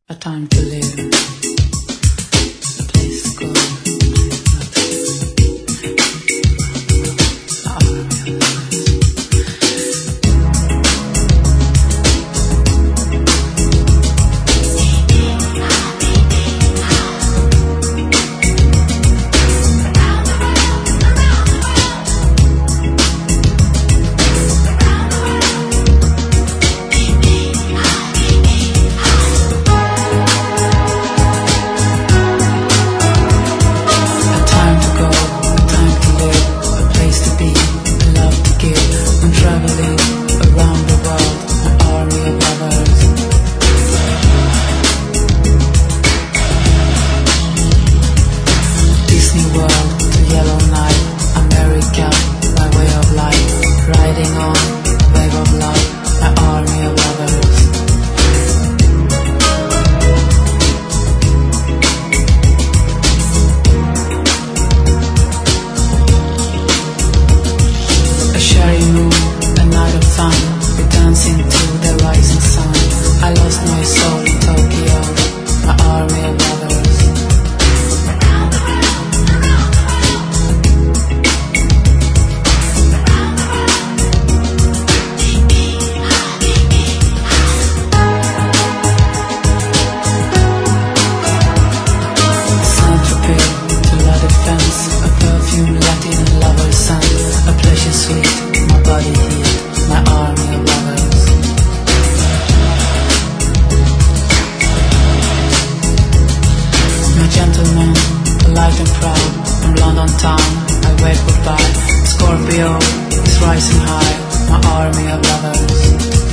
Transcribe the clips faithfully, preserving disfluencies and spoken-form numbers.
A time to live, a place to go, rising high, my army of lovers.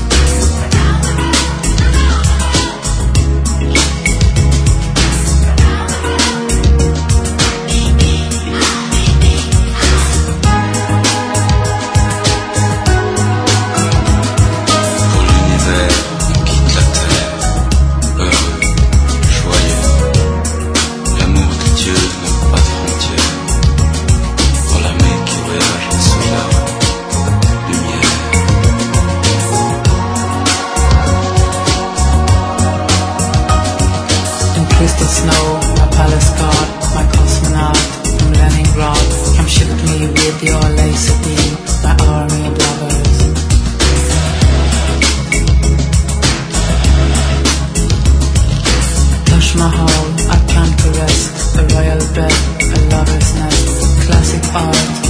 Crystal snow, my palace guard, my cosmonaut from Leningrad, come shoot me with your laser beam, my army of lovers. Taj Mahal, I can caress, a royal bed, a lover's nest, classic art.